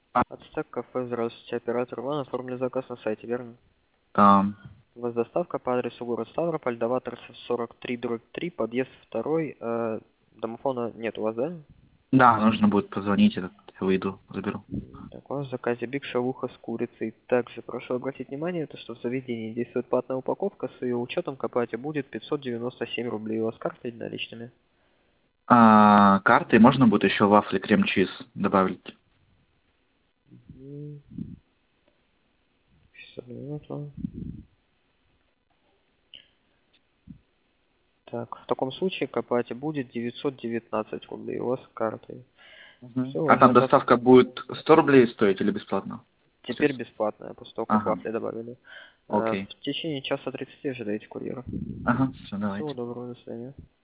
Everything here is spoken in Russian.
Ацтек кафе, здравствуйте, оператор Иван, оформили заказ на сайте, верно? Там. У вас доставка по адресу город Ставрополь, Доваторцев 43/3, подъезд 2, домофона нет у вас, да? Да, нужно будет позвонить, я выйду, заберу. Так, у вас в заказе биг шавуха с курицей. Также прошу обратить внимание, то, что в заведении действует платная упаковка, с ее учетом к оплате будет 597 рублей. У вас карты или наличными? Карты можно будет еще вафли крем-чиз добавить? Мгм. Сейчас, минуту. Так, в таком случае к оплате будет 919 рублей. У вас карты. Все, у А вас там заказ доставка будет 100 рублей стоить или бесплатно? теперь бесплатная, после того, как Ага, вафли добавили. В окей. течение часа 30 ожидайте курьера. Ага, все, Всего давайте. доброго, до свидания.